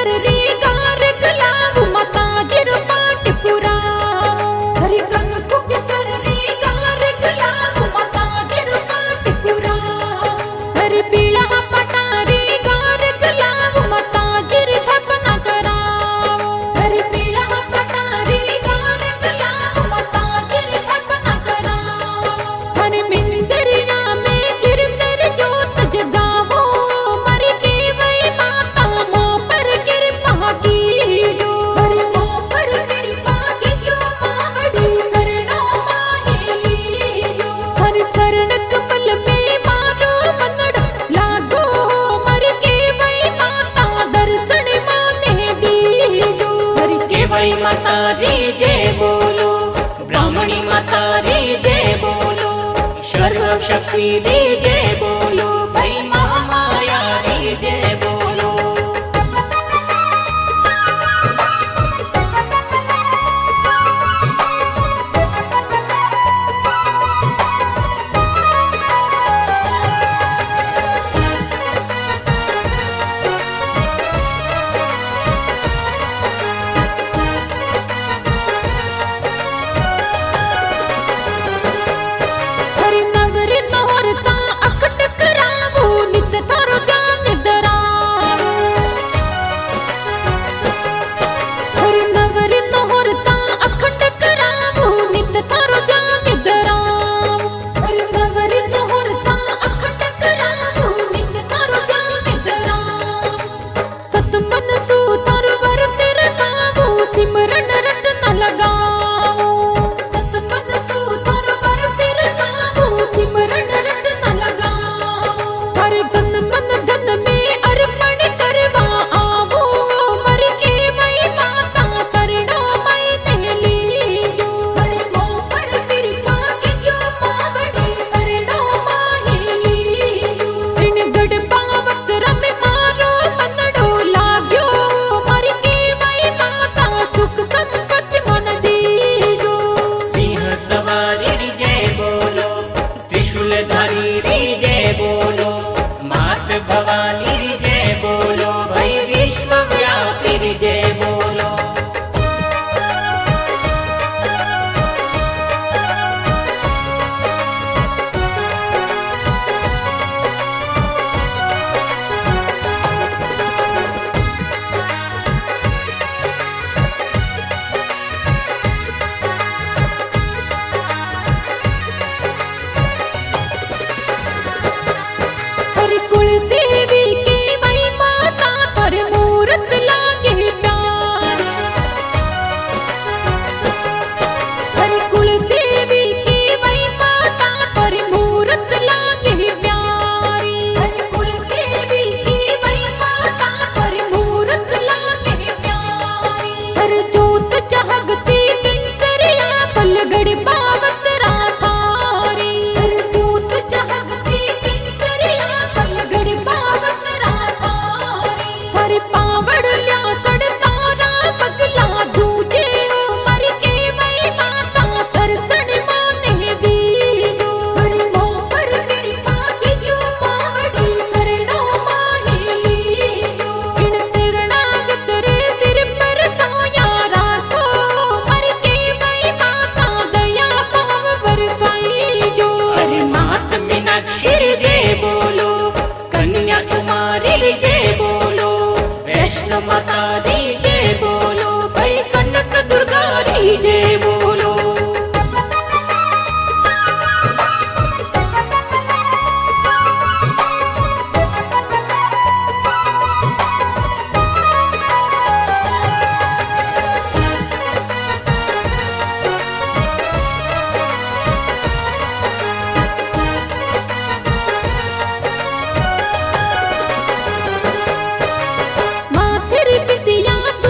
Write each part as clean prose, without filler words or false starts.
सररी गार गलाव माता जिर पाट पुराओ हरि कंकु के सररी गार गलाव माता जिर पाट पुराओ हरि पीला पटारी गार गलाव माता जिर थपना कराओ हरि पीला पटारी गार गलाव माता जिर थपना कराओ हरि मिंदरिया में गिरधर जोत जगावो मर के वही माता मो पर कृपा की जो हरि मो पर कृपा की जो मावड़ी शरणों माहेली जो हरि चरण कमल में मारो मनड़ लागो मर के वही माता दर्शन माने दी जो हरि के वही माता रे जय बोलो, ब्राह्मणी माता रे जय बोलो, सर्व शक्ति रे जय बोलो, भाई महामाया रे जय बोलो। हरि नवर नोरता अखंड करावो नित थारो ध्यान धरावो हरि नवर नोरता अखंड करावो नित थारो ध्यान धरावो हरि नवर नोरता अखंड करावो नित थारो ध्यान धरावो सतमन सु थारो वर तेरे गावो सिमरन रट न लगाओ सतमन सु थारो वर तेरे गावो सिमरन रट न लगाओ हर तन मन धन में अर्पण करवा आवो मर के वही माता शरणों मैंने लीजो हरि मो पर कृपा की जो मावड़ी शरणों माहेली जो इन गढ़ पावत रम मारो मनड़ो लाग्यो मर के वही माता सुख संपत्ति मन दीजो सिंह सवारी रे जय बोलो, त्रिशूल धारी रे जय बोलो, मात भवानी रे जय बोलो, भाई विश्वव्यापी रे जय बोलो। हरि कुल देवी के वही माता पर मूरत लागे प्यार हरि कुल देवी के वही माता पर मूरत लागे प्यारी हरि कुल देवी के वही माता पर मूरत लागे प्यारी हर जोत जगती दिन सरिया पलगड़ पावत राधारी हर जोत जगती दिन सरिया पलगड़ पावत राधारी हर पावड़ ल्या सड़ तारा पगला दूजे मर के वही माता दर्शन माने दीजो हरि मो पर कृपा की जो मावड़ी शरणों माहेली जो इन शरणागत रे सिर पर सोया राखो मर के वही माता दया पाव बरसाई जो अरे मात मीनाक्षी रे जय बोलो, कन्या कुमारी रे जय बोलो, वैष्णो माता रे जय बोलो, भाई कनक दुर्गा रे जय बोलो। माथिर विद्या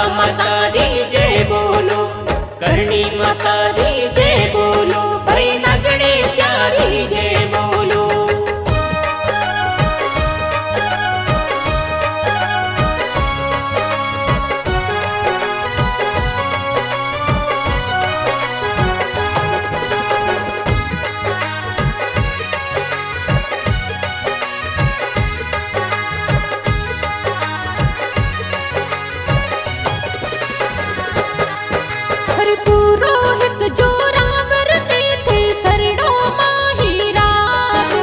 माता दी जय बोलो, करणी माता दी जय बोलो, भाई नगड़े चारी जय बोलो। हर पुरोहित जो रावर ते थे शरणों माही राजू।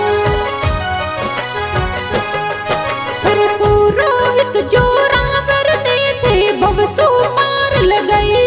हर पुरोहित जो रावर ते थे भवसु पार लगई।